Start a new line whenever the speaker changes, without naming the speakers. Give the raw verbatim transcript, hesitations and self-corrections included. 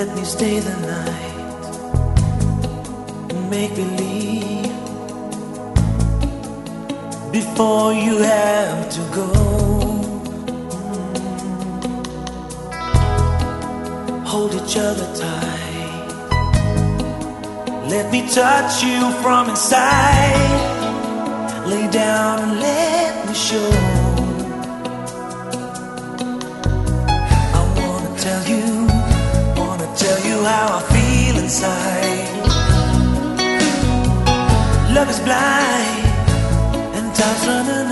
Let me stay the night, make believe, before you have to go. Mm. Hold each other tight, let me touch you from inside. Lay down and let me show. I wanna tell you, wanna tell you how I feel inside. Love is blind and time's running